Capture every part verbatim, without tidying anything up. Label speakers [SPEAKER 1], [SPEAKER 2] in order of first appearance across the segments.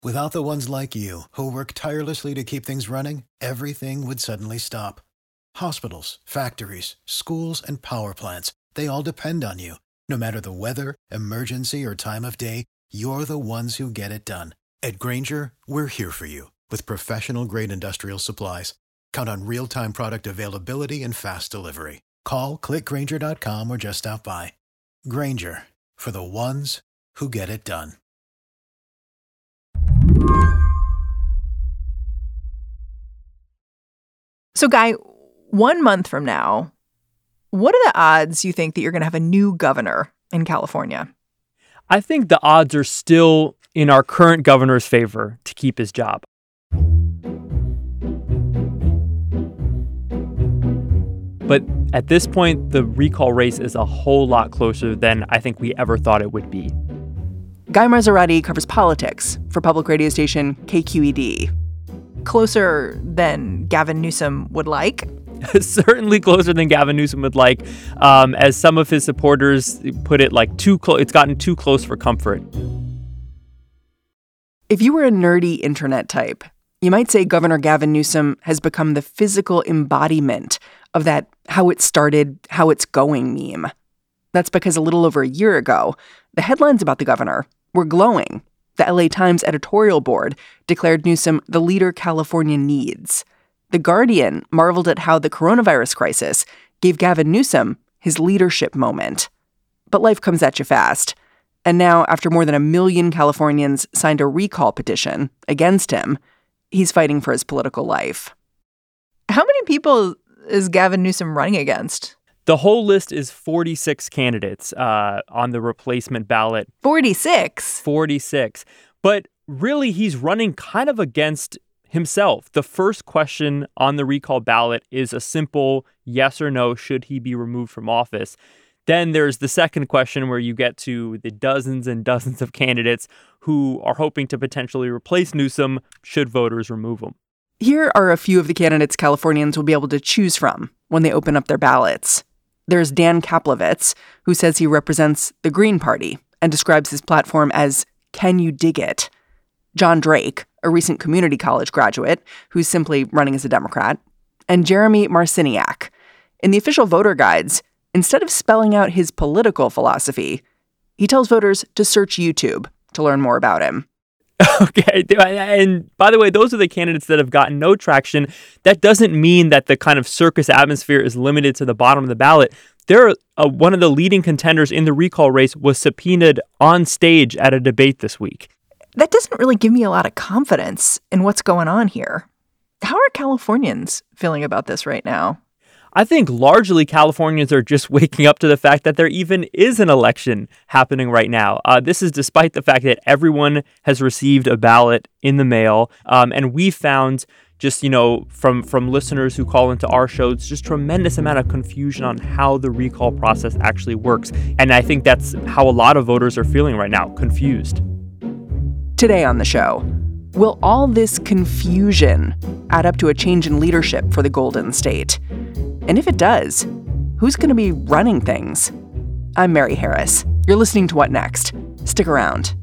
[SPEAKER 1] Without the ones like you, who work tirelessly to keep things running, everything would suddenly stop. Hospitals, factories, schools, and power plants, they all depend on you. No matter the weather, emergency, or time of day, you're the ones who get it done. At Grainger, we're here for you with professional-grade industrial supplies. Count on real-time product availability and fast delivery. Call, click Grainger dot com, or just stop by. Grainger, for the ones who get it done.
[SPEAKER 2] So, Guy, one month from now, what are the odds you think that you're going to have a new governor in California?
[SPEAKER 3] I think the odds are still in our current governor's favor to keep his job. But at this point, the recall race is a whole lot closer than I think we ever thought it would be.
[SPEAKER 2] Guy Marzorati covers politics for public radio station K Q E D. Closer than Gavin Newsom would like.
[SPEAKER 3] Certainly closer than Gavin Newsom would like. Um, as some of his supporters put it, like too close. It's gotten too close for comfort.
[SPEAKER 2] If you were a nerdy internet type, you might say Governor Gavin Newsom has become the physical embodiment of that how it started, how it's going meme. That's because a little over a year ago, the headlines about the governor were glowing. The L A Times editorial board declared Newsom the leader California needs. The Guardian marveled at how the coronavirus crisis gave Gavin Newsom his leadership moment. But life comes at you fast. And now, after more than a million Californians signed a recall petition against him, he's fighting for his political life. How many people is Gavin Newsom running against?
[SPEAKER 3] The whole list is forty-six candidates uh, on the replacement ballot.
[SPEAKER 2] forty-six?
[SPEAKER 3] forty-six. But really, he's running kind of against himself. The first question on the recall ballot is a simple yes or no, should he be removed from office? Then there's the second question where you get to the dozens and dozens of candidates who are hoping to potentially replace Newsom should voters remove him.
[SPEAKER 2] Here are a few of the candidates Californians will be able to choose from when they open up their ballots. There's Dan Kaplowitz, who says he represents the Green Party and describes his platform as, "Can you dig it?" John Drake, a recent community college graduate who's simply running as a Democrat, and Jeremy Marciniak. In the official voter guides, instead of spelling out his political philosophy, he tells voters to search YouTube to learn more about him.
[SPEAKER 3] Okay. And by the way, those are the candidates that have gotten no traction. That doesn't mean that the kind of circus atmosphere is limited to the bottom of the ballot. There, uh, one of the leading contenders in the recall race was subpoenaed on stage at a debate this week.
[SPEAKER 2] That doesn't really give me a lot of confidence in what's going on here. How are Californians feeling about this right now?
[SPEAKER 3] I think largely Californians are just waking up to the fact that there even is an election happening right now. Uh, this is despite the fact that everyone has received a ballot in the mail. Um, and we found just, you know, from, from listeners who call into our shows, just tremendous amount of confusion on how the recall process actually works. And I think that's how a lot of voters are feeling right now, confused.
[SPEAKER 2] Today on the show, will all this confusion add up to a change in leadership for the Golden State? And if it does, who's going to be running things? I'm Mary Harris. You're listening to What Next? Stick around.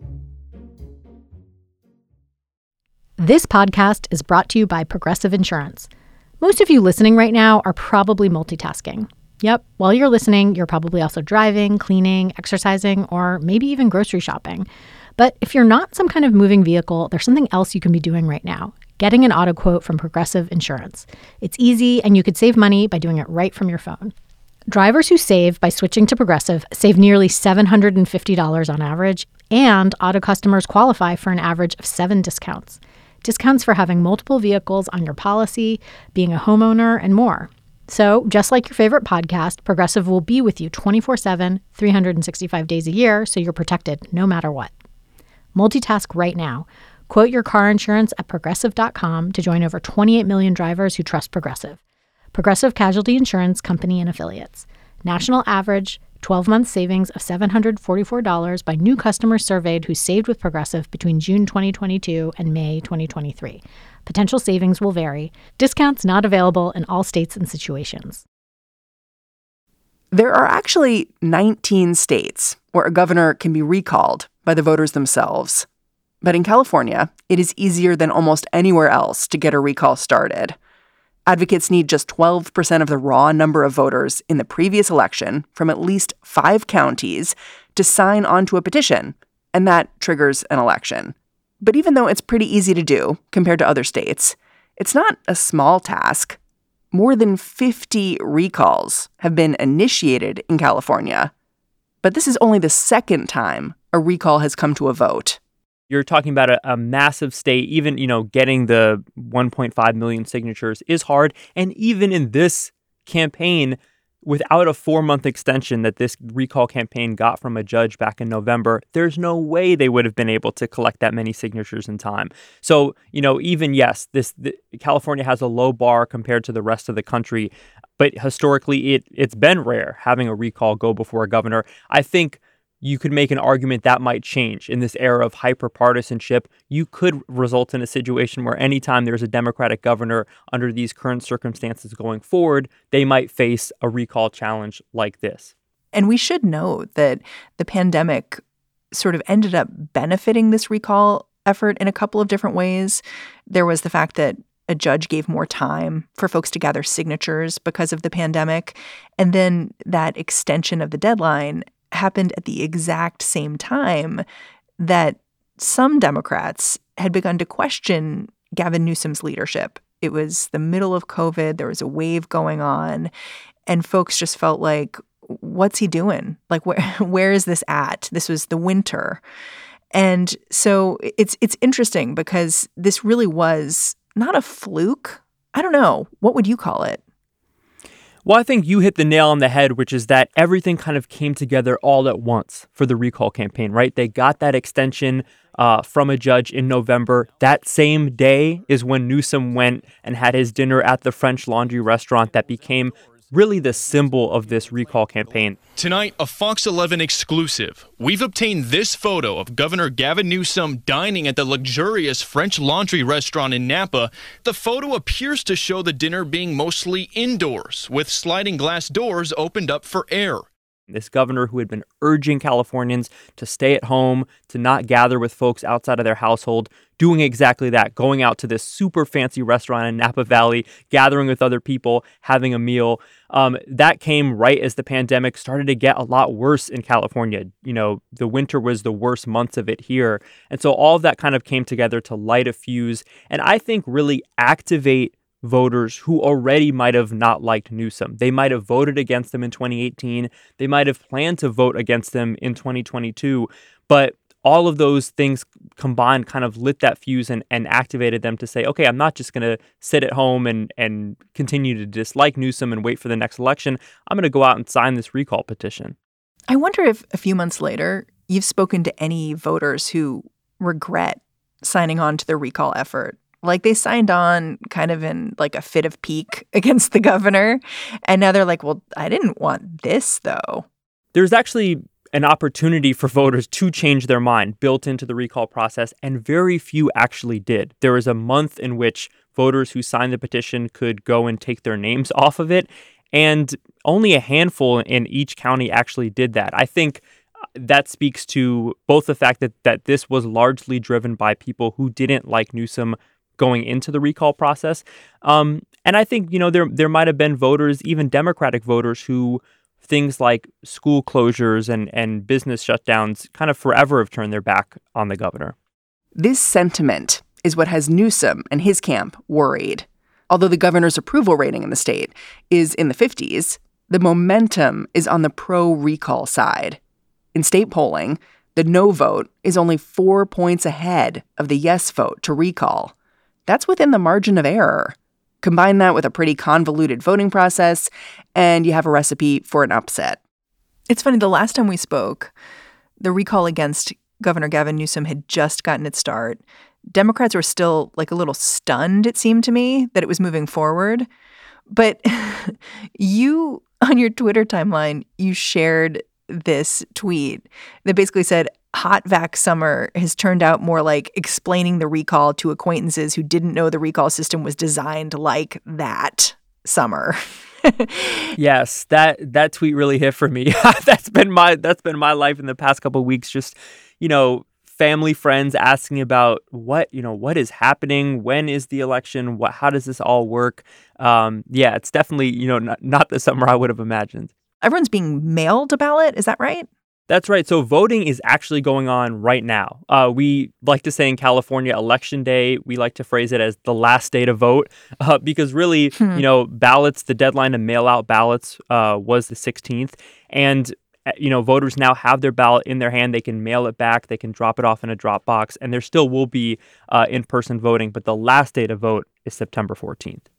[SPEAKER 4] This podcast is brought to you by Progressive Insurance. Most of you listening right now are probably multitasking. Yep, while you're listening, you're probably also driving, cleaning, exercising, or maybe even grocery shopping. But if you're not some kind of moving vehicle, there's something else you can be doing right now. Getting an auto quote from Progressive Insurance. It's easy, and you could save money by doing it right from your phone. Drivers who save by switching to Progressive save nearly seven hundred fifty dollars on average, and auto customers qualify for an average of seven discounts. Discounts for having multiple vehicles on your policy, being a homeowner, and more. So, just like your favorite podcast, Progressive will be with you twenty-four seven, three hundred sixty-five days a year, so you're protected no matter what. Multitask right now. Quote your car insurance at Progressive dot com to join over twenty-eight million drivers who trust Progressive. Progressive Casualty Insurance Company and Affiliates. National average twelve-month savings of seven hundred forty-four dollars by new customers surveyed who saved with Progressive between June twenty twenty-two and May twenty twenty-three. Potential savings will vary. Discounts not available in all states and situations.
[SPEAKER 2] There are actually nineteen states where a governor can be recalled by the voters themselves. But in California, it is easier than almost anywhere else to get a recall started. Advocates need just twelve percent of the raw number of voters in the previous election from at least five counties to sign onto a petition, and that triggers an election. But even though it's pretty easy to do compared to other states, it's not a small task. More than fifty recalls have been initiated in California. But this is only the second time a recall has come to a vote.
[SPEAKER 3] You're talking about a, a massive state. Even, you know, getting the one point five million signatures is hard. And even in this campaign, without a four-month extension that this recall campaign got from a judge back in November, there's no way they would have been able to collect that many signatures in time. So, you know, even, yes, this the, California has a low bar compared to the rest of the country, but historically it, it's been rare having a recall go before a governor. I think you could make an argument that might change in this era of hyper-partisanship. You could result in a situation where anytime there's a Democratic governor under these current circumstances going forward, they might face a recall challenge like this.
[SPEAKER 2] And we should note that the pandemic sort of ended up benefiting this recall effort in a couple of different ways. There was the fact that a judge gave more time for folks to gather signatures because of the pandemic. And then that extension of the deadline happened at the exact same time that some Democrats had begun to question Gavin Newsom's leadership. It was the middle of COVID. There was a wave going on, and folks just felt like, what's he doing? Like, where where is this at? This was the winter. And so it's it's interesting because this really was not a fluke. I don't know. What would you call it?
[SPEAKER 3] Well, I think you hit the nail on the head, which is that everything kind of came together all at once for the recall campaign, right? They got that extension uh, from a judge in November. That same day is when Newsom went and had his dinner at the French Laundry restaurant that became really the symbol of this recall campaign.
[SPEAKER 5] Tonight, a Fox eleven exclusive. We've obtained this photo of Governor Gavin Newsom dining at the luxurious French Laundry restaurant in Napa. The photo appears to show the dinner being mostly indoors, with sliding glass doors opened up for air.
[SPEAKER 3] This governor who had been urging Californians to stay at home, to not gather with folks outside of their household, doing exactly that, going out to this super fancy restaurant in Napa Valley, gathering with other people, having a meal. Um, that came right as the pandemic started to get a lot worse in California. You know, the winter was the worst months of it here. And so all of that kind of came together to light a fuse and I think really activate voters who already might have not liked Newsom. They might have voted against him in twenty eighteen. They might have planned to vote against him in twenty twenty-two. But all of those things combined kind of lit that fuse and, and activated them to say, okay, I'm not just going to sit at home and, and continue to dislike Newsom and wait for the next election. I'm going to go out and sign this recall petition.
[SPEAKER 2] I wonder if a few months later, you've spoken to any voters who regret signing on to the recall effort. Like they signed on kind of in like a fit of pique against the governor. And now they're like, well, I didn't want this, though.
[SPEAKER 3] There's actually an opportunity for voters to change their mind built into the recall process, and very few actually did. There was a month in which voters who signed the petition could go and take their names off of it, and only a handful in each county actually did that. I think that speaks to both the fact that, that this was largely driven by people who didn't like Newsom going into the recall process. Um, and I think, you know, there there might have been voters, even Democratic voters, who things like school closures and, and business shutdowns kind of forever have turned their back on the governor.
[SPEAKER 2] This sentiment is what has Newsom and his camp worried. Although the governor's approval rating in the state is in the fifties, the momentum is on the pro-recall side. In state polling, the no vote is only four points ahead of the yes vote to recall. That's within the margin of error. Combine that with a pretty convoluted voting process, and you have a recipe for an upset. It's funny, the last time we spoke, the recall against Governor Gavin Newsom had just gotten its start. Democrats were still like a little stunned, it seemed to me, that it was moving forward. But you, on your Twitter timeline, you shared this tweet that basically said, hot vac summer has turned out more like explaining the recall to acquaintances who didn't know the recall system was designed like that summer.
[SPEAKER 3] Yes, that that tweet really hit for me. that's been my that's been my life in the past couple of weeks. Just, you know, family, friends asking about what, you know, what is happening? When is the election? What, how does this all work? Um, yeah, it's definitely, you know, not, not the summer I would have imagined.
[SPEAKER 2] Everyone's being mailed a ballot. Is that right?
[SPEAKER 3] That's right. So voting is actually going on right now. Uh, we like to say in California, Election Day, we like to phrase it as the last day to vote uh, because really, hmm. you know, ballots, the deadline to mail out ballots uh, was the sixteenth. And, you know, voters now have their ballot in their hand. They can mail it back. They can drop it off in a drop box. And there still will be uh, in-person voting. But the last day to vote is September fourteenth.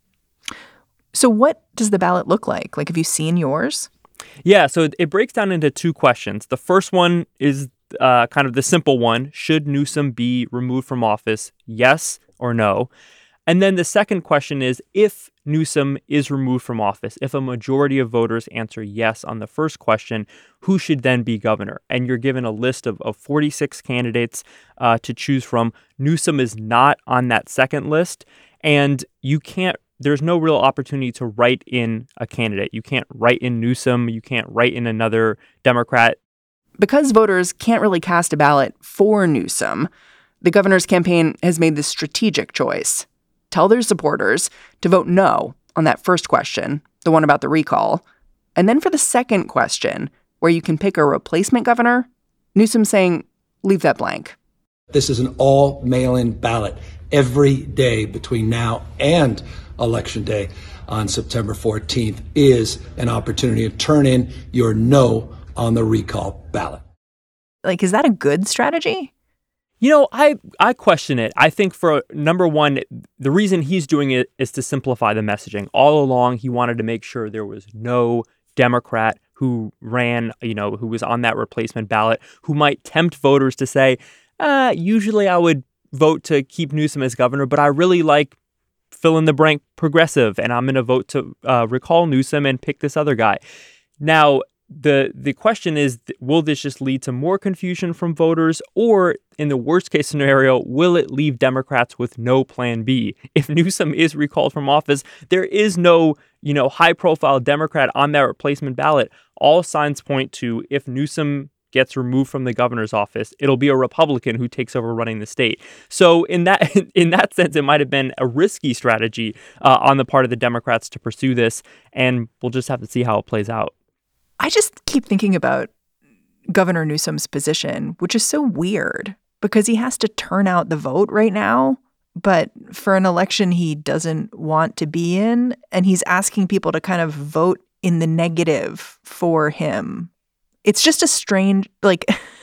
[SPEAKER 2] So what does the ballot look like? Like, have you seen yours?
[SPEAKER 3] Yeah, so it, it breaks down into two questions. The first one is uh, kind of the simple one. Should Newsom be removed from office? Yes or no? And then the second question is, if Newsom is removed from office, if a majority of voters answer yes on the first question, who should then be governor? And you're given a list of, of forty-six candidates uh, to choose from. Newsom is not on that second list, and you can't There's no real opportunity to write in a candidate. You can't write in Newsom. You can't write in another Democrat.
[SPEAKER 2] Because voters can't really cast a ballot for Newsom, the governor's campaign has made this strategic choice. Tell their supporters to vote no on that first question, the one about the recall. And then for the second question, where you can pick a replacement governor, Newsom's saying, leave that blank.
[SPEAKER 6] This is an all mail-in ballot every day between now and Election Day on September fourteenth is an opportunity to turn in your no on the recall ballot.
[SPEAKER 2] Like, is that a good strategy?
[SPEAKER 3] You know, I, I question it. I think for number one, the reason he's doing it is to simplify the messaging. All along, he wanted to make sure there was no Democrat who ran, you know, who was on that replacement ballot, who might tempt voters to say, uh, usually I would vote to keep Newsom as governor, but I really like fill in the blank progressive, and I'm going to vote to uh, recall Newsom and pick this other guy. Now, the the question is, will this just lead to more confusion from voters, or in the worst case scenario, will it leave Democrats with no plan B? If Newsom is recalled from office, there is no, you know, high profile Democrat on that replacement ballot. All signs point to, if Newsom gets removed from the governor's office, it'll be a Republican who takes over running the state. So in that in that sense, it might have been a risky strategy uh, on the part of the Democrats to pursue this, and we'll just have to see how it plays out.
[SPEAKER 2] I just keep thinking about Governor Newsom's position, which is so weird because he has to turn out the vote right now, but for an election he doesn't want to be in, and he's asking people to kind of vote in the negative for him. It's just a strange, like,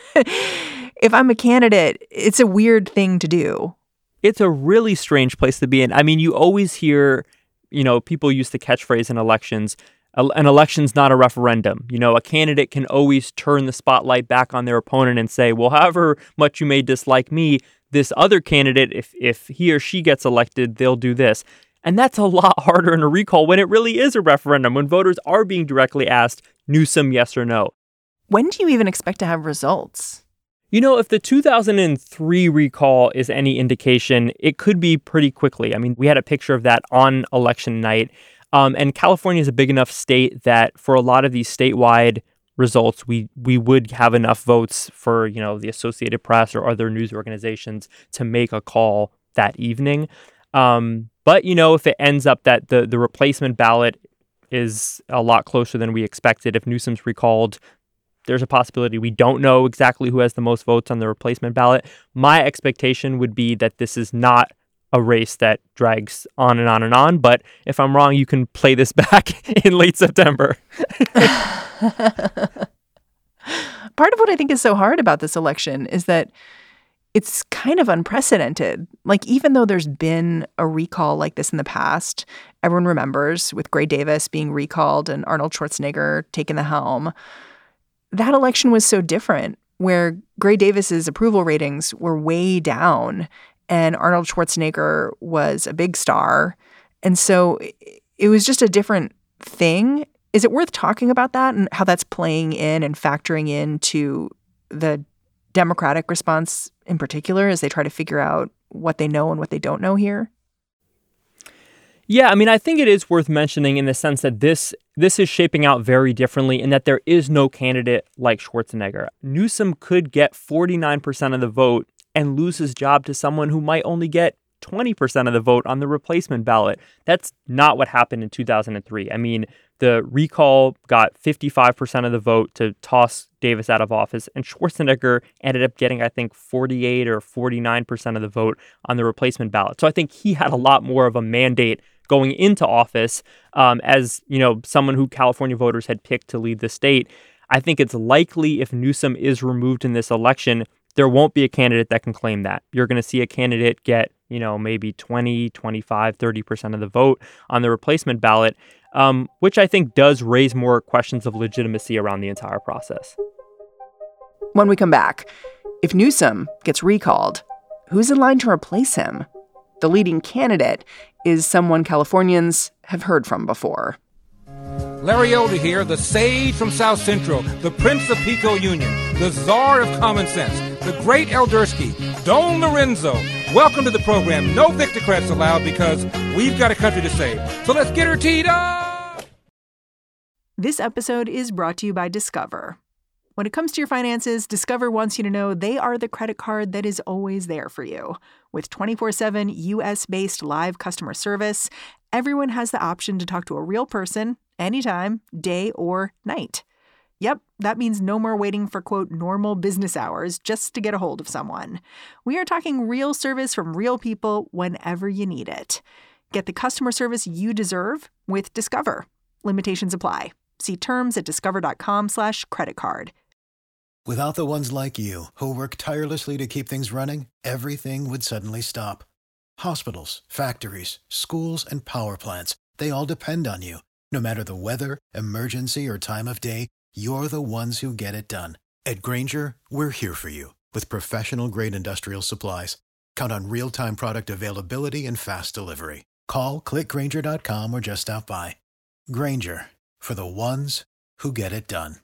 [SPEAKER 2] if I'm a candidate, it's a weird thing to do.
[SPEAKER 3] It's a really strange place to be in. I mean, you always hear, you know, people use the catchphrase in elections, an election's not a referendum. You know, a candidate can always turn the spotlight back on their opponent and say, well, however much you may dislike me, this other candidate, if if he or she gets elected, they'll do this. And that's a lot harder in a recall when it really is a referendum, when voters are being directly asked, Newsom, yes or no.
[SPEAKER 2] When do you even expect to have results?
[SPEAKER 3] You know, if the two thousand three recall is any indication, it could be pretty quickly. I mean, we had a picture of that on election night. Um, and California is a big enough state that for a lot of these statewide results, we we would have enough votes for, you know, the Associated Press or other news organizations to make a call that evening. Um, but, you know, if it ends up that the, the replacement ballot is a lot closer than we expected, if Newsom's recalled, there's a possibility we don't know exactly who has the most votes on the replacement ballot. My expectation would be that this is not a race that drags on and on and on. But if I'm wrong, you can play this back in late September.
[SPEAKER 2] Part of what I think is so hard about this election is that it's kind of unprecedented. Like, even though there's been a recall like this in the past, everyone remembers with Gray Davis being recalled and Arnold Schwarzenegger taking the helm. That election was so different, where Gray Davis's approval ratings were way down and Arnold Schwarzenegger was a big star. And so it was just a different thing. Is it worth talking about that and how that's playing in and factoring into the Democratic response in particular as they try to figure out what they know and what they don't know here?
[SPEAKER 3] Yeah, I mean, I think it is worth mentioning in the sense that this this is shaping out very differently in that there is no candidate like Schwarzenegger. Newsom could get forty-nine percent of the vote and lose his job to someone who might only get twenty percent of the vote on the replacement ballot. That's not what happened in two thousand three. I mean, the recall got fifty-five percent of the vote to toss Davis out of office, and Schwarzenegger ended up getting, I think, forty-eight or forty-nine percent of the vote on the replacement ballot. So I think he had a lot more of a mandate going into office um, as, you know, someone who California voters had picked to lead the state. I think it's likely if Newsom is removed in this election, there won't be a candidate that can claim that. You're going to see a candidate get, you know, maybe twenty, twenty-five, thirty percent of the vote on the replacement ballot, um, which I think does raise more questions of legitimacy around the entire process.
[SPEAKER 2] When we come back, if Newsom gets recalled, who's in line to replace him? The leading candidate is someone Californians have heard from before.
[SPEAKER 7] Larry Elder here, the sage from South Central, the prince of Pico Union, the czar of common sense, the great Eldersky, Don Lorenzo. Welcome to the program. No Victocrats allowed because we've got a country to save. So let's get her teed up!
[SPEAKER 2] This episode is brought to you by Discover. When it comes to your finances, Discover wants you to know they are the credit card that is always there for you. With twenty-four seven U S-based live customer service, everyone has the option to talk to a real person anytime, day or night. Yep, that means no more waiting for, quote, normal business hours just to get a hold of someone. We are talking real service from real people whenever you need it. Get the customer service you deserve with Discover. Limitations apply. See terms at discover.com slash credit card.
[SPEAKER 1] Without the ones like you, who work tirelessly to keep things running, everything would suddenly stop. Hospitals, factories, schools, and power plants, they all depend on you. No matter the weather, emergency, or time of day, you're the ones who get it done. At Grainger, we're here for you with professional-grade industrial supplies. Count on real-time product availability and fast delivery. Call, click Grainger dot com, or just stop by. Grainger, for the ones who get it done.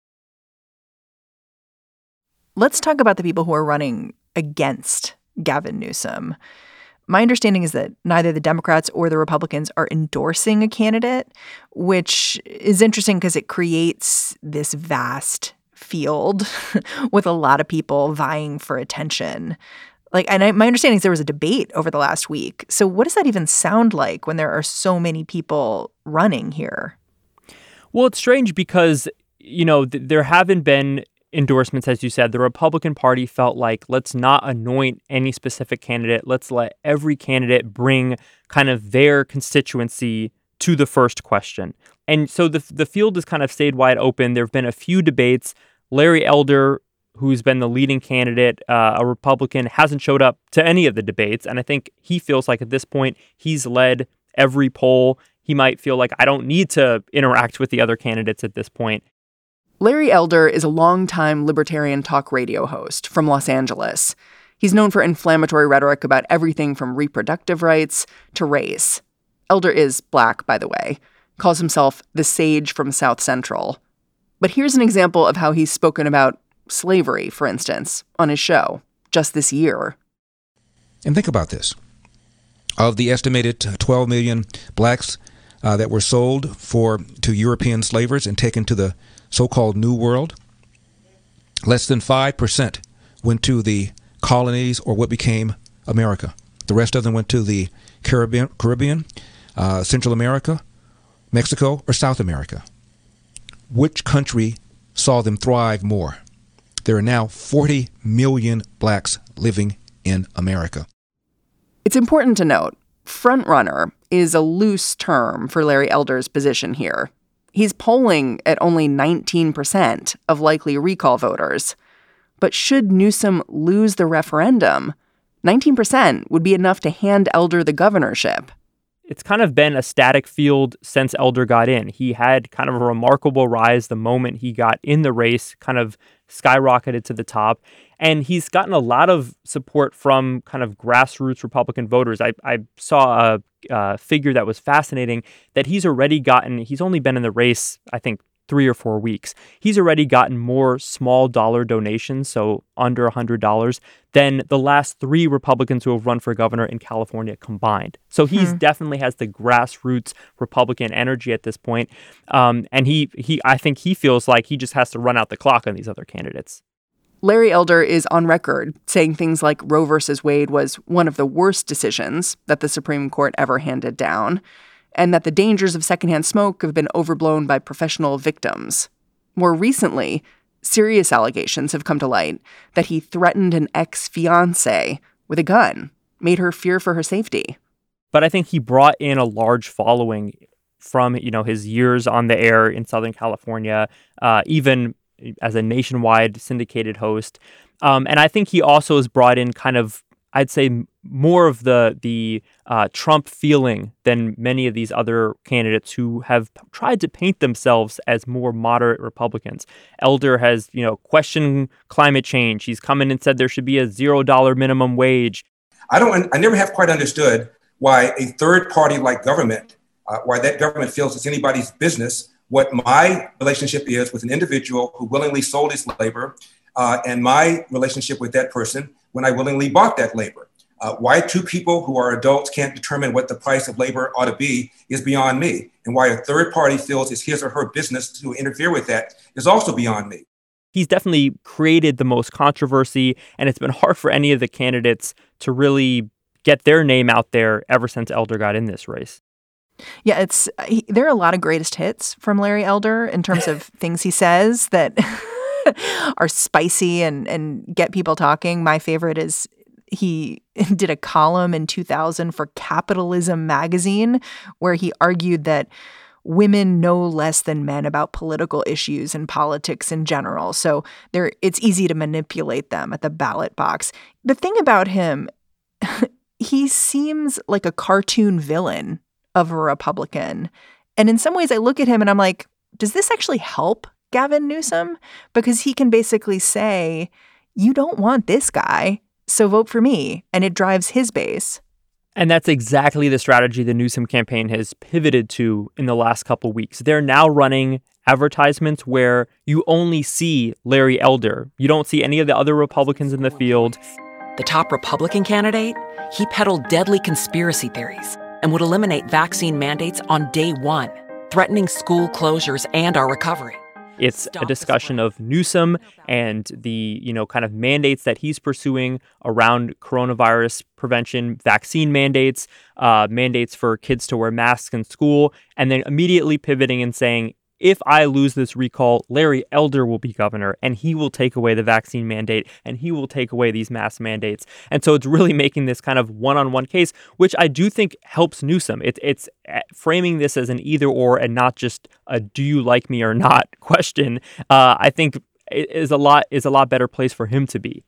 [SPEAKER 2] Let's talk about the people who are running against Gavin Newsom. My understanding is that neither the Democrats or the Republicans are endorsing a candidate, which is interesting because it creates this vast field with a lot of people vying for attention. Like, and I, my understanding is there was a debate over the last week. So what does that even sound like when there are so many people running here?
[SPEAKER 3] Well, it's strange because, you know, th- there haven't been endorsements, as you said. The Republican Party felt like, let's not anoint any specific candidate. Let's let every candidate bring kind of their constituency to the first question. And so the the field has kind of stayed wide open. There have been a few debates. Larry Elder, who's been the leading candidate, uh, a Republican, hasn't showed up to any of the debates. And I think he feels like at this point, he's led every poll. He might feel like, I don't need to interact with the other candidates at this point.
[SPEAKER 2] Larry Elder is a longtime libertarian talk radio host from Los Angeles. He's known for inflammatory rhetoric about everything from reproductive rights to race. Elder is black, by the way, calls himself the sage from South Central. But here's an example of how he's spoken about slavery, for instance, on his show just this year.
[SPEAKER 7] And think about this. Of the estimated twelve million blacks uh, that were sold for to European slavers and taken to the so-called New World, less than five percent went to the colonies or what became America. The rest of them went to the Caribbean, Caribbean uh, Central America, Mexico, or South America. Which country saw them thrive more? There are now forty million blacks living in America.
[SPEAKER 2] It's important to note, frontrunner is a loose term for Larry Elder's position here. He's polling at only nineteen percent of likely recall voters. But should Newsom lose the referendum, nineteen percent would be enough to hand Elder the governorship.
[SPEAKER 3] It's kind of been a static field since Elder got in. He had kind of a remarkable rise the moment he got in the race, kind of skyrocketed to the top. And he's gotten a lot of support from kind of grassroots Republican voters. I, I saw a uh, figure that was fascinating that he's already gotten, he's only been in the race, I think, three or four weeks. He's already gotten more small dollar donations, so under one hundred dollars, than the last three Republicans who have run for governor in California combined. So he hmm. definitely has the grassroots Republican energy at this point. Um, and he, he, I think he feels like he just has to run out the clock on these other candidates.
[SPEAKER 2] Larry Elder is on record saying things like Roe versus Wade was one of the worst decisions that the Supreme Court ever handed down, and that the dangers of secondhand smoke have been overblown by professional victims. More recently, serious allegations have come to light that he threatened an ex-fiancée with a gun, made her fear for her safety.
[SPEAKER 3] But I think he brought in a large following from, you know, his years on the air in Southern California, uh, even as a nationwide syndicated host. Um, and I think he also has brought in kind of, I'd say, more of the the uh, Trump feeling than many of these other candidates who have tried to paint themselves as more moderate Republicans. Elder has, you know, questioned climate change. He's come in and said there should be a zero dollar minimum wage.
[SPEAKER 7] I don't. I never have quite understood why a third party like government, uh, why that government feels it's anybody's business what my relationship is with an individual who willingly sold his labor, uh, and my relationship with that person when I willingly bought that labor. Uh, why two people who are adults can't determine what the price of labor ought to be is beyond me. And why a third party feels it's his or her business to interfere with that is also beyond me.
[SPEAKER 3] He's definitely created the most controversy, and it's been hard for any of the candidates to really get their name out there ever since Elder got in this race.
[SPEAKER 2] Yeah, it's he, there are a lot of greatest hits from Larry Elder in terms of things he says that are spicy and, and get people talking. My favorite is he did a column in two thousand for Capitalism magazine where he argued that women know less than men about political issues and politics in general. So there, it's easy to manipulate them at the ballot box. The thing about him, he seems like a cartoon villain of a Republican. And in some ways I look at him and I'm like, does this actually help Gavin Newsom? Because he can basically say, you don't want this guy, so vote for me. And it drives his base.
[SPEAKER 3] And that's exactly the strategy the Newsom campaign has pivoted to in the last couple weeks. They're now running advertisements where you only see Larry Elder. You don't see any of the other Republicans in the field.
[SPEAKER 8] The top Republican candidate, he peddled deadly conspiracy theories and would eliminate vaccine mandates on day one, threatening school closures and our recovery.
[SPEAKER 3] It's a discussion of Newsom and the, you know, kind of mandates that he's pursuing around coronavirus prevention, vaccine mandates, uh, mandates for kids to wear masks in school, and then immediately pivoting and saying, if I lose this recall, Larry Elder will be governor, and he will take away the vaccine mandate, and he will take away these mask mandates. And so it's really making this kind of one-on-one case, which I do think helps Newsom. It, it's framing this as an either-or and not just a do you like me or not question. Uh, I think it is a lot is a lot better place for him to be.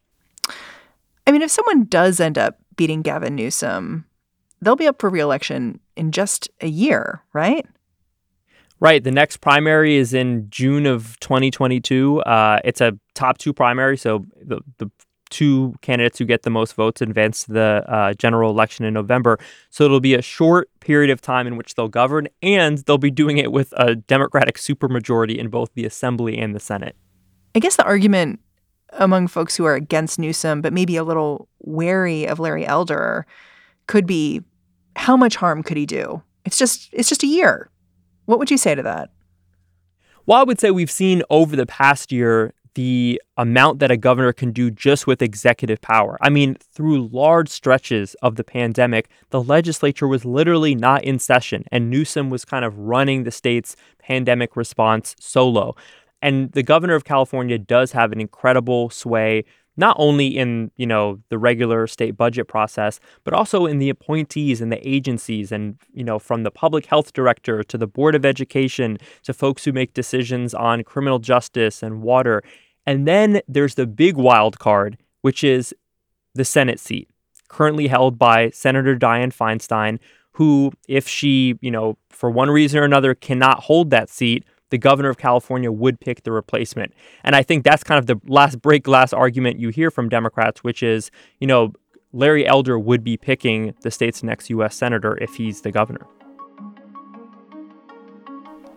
[SPEAKER 2] I mean, if someone does end up beating Gavin Newsom, they'll be up for re-election in just a year, right?
[SPEAKER 3] Right. The next primary is in June of twenty twenty-two. Uh, it's a top two primary. So the, the two candidates who get the most votes advance to the uh, general election in November. So it'll be a short period of time in which they'll govern, and they'll be doing it with a Democratic supermajority in both the Assembly and the Senate.
[SPEAKER 2] I guess the argument among folks who are against Newsom, but maybe a little wary of Larry Elder, could be how much harm could he do? It's just it's just a year. What would you say to that?
[SPEAKER 3] Well, I would say we've seen over the past year the amount that a governor can do just with executive power. I mean, through large stretches of the pandemic, the legislature was literally not in session, and Newsom was kind of running the state's pandemic response solo. And the governor of California does have an incredible sway, not only in, you know, the regular state budget process, but also in the appointees and the agencies and, you know, from the public health director to the Board of Education to folks who make decisions on criminal justice and water. And then there's the big wild card, which is the Senate seat, currently held by Senator Dianne Feinstein, who, if she, you know, for one reason or another cannot hold that seat, the governor of California would pick the replacement. And I think that's kind of the last break glass argument you hear from Democrats, which is, you know, Larry Elder would be picking the state's next U S senator if he's the governor.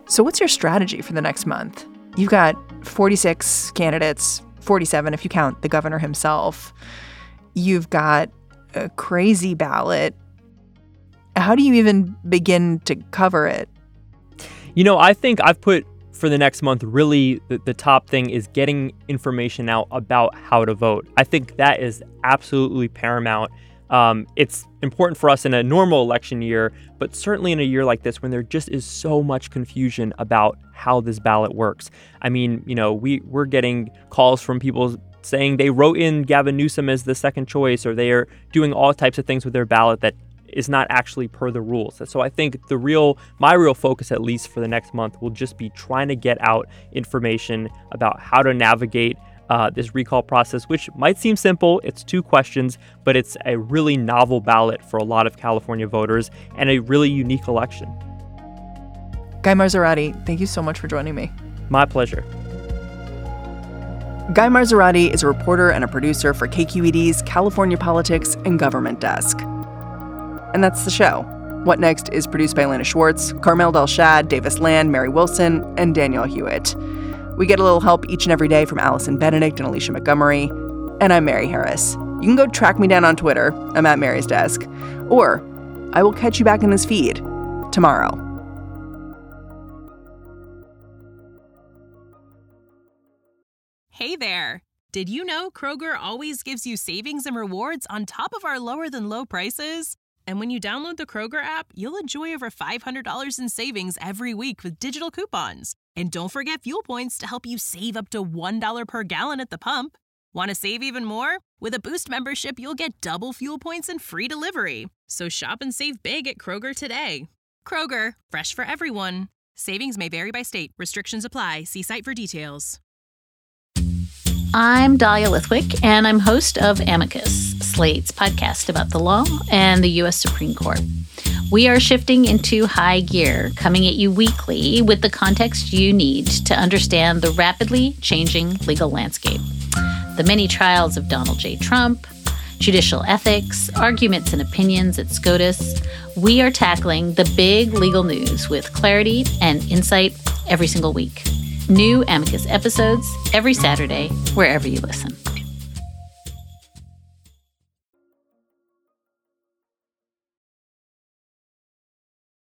[SPEAKER 2] So what's your strategy for the next month? You've got forty-six candidates, forty-seven if you count the governor himself. You've got a crazy ballot. How do you even begin to cover it?
[SPEAKER 3] You know, I think I've put for the next month, really the, the top thing is getting information out about how to vote. I think that is absolutely paramount. Um, it's important for us in a normal election year, but certainly in a year like this when there just is so much confusion about how this ballot works. I mean, you know, we, we're getting calls from people saying they wrote in Gavin Newsom as the second choice, or they are doing all types of things with their ballot that is not actually per the rules. So I think the real, my real focus, at least for the next month, will just be trying to get out information about how to navigate uh, this recall process, which might seem simple. It's two questions, but it's a really novel ballot for a lot of California voters and a really unique election.
[SPEAKER 2] Guy Marzorati, thank you so much for joining me.
[SPEAKER 3] My pleasure.
[SPEAKER 2] Guy Marzorati is a reporter and a producer for K Q E D's California Politics and Government Desk. And that's the show. What Next is produced by Lana Schwartz, Carmel Delshad, Davis Land, Mary Wilson, and Danielle Hewitt. We get a little help each and every day from Allison Benedict and Alicia Montgomery. And I'm Mary Harris. You can go track me down on Twitter. I'm at Mary's Desk. Or I will catch you back in this feed tomorrow.
[SPEAKER 9] Hey there. Did you know Kroger always gives you savings and rewards on top of our lower than low prices? And when you download the Kroger app, you'll enjoy over five hundred dollars in savings every week with digital coupons. And don't forget fuel points to help you save up to one dollar per gallon at the pump. Want to save even more? With a Boost membership, you'll get double fuel points and free delivery. So shop and save big at Kroger today. Kroger, fresh for everyone. Savings may vary by state. Restrictions apply. See site for details.
[SPEAKER 10] I'm Dahlia Lithwick, and I'm host of Amicus, Slate's podcast about the law and the U S Supreme Court. We are shifting into high gear, coming at you weekly with the context you need to understand the rapidly changing legal landscape. The many trials of Donald J. Trump, judicial ethics, arguments and opinions at SCOTUS. We are tackling the big legal news with clarity and insight every single week. New Amicus episodes every Saturday, wherever you listen.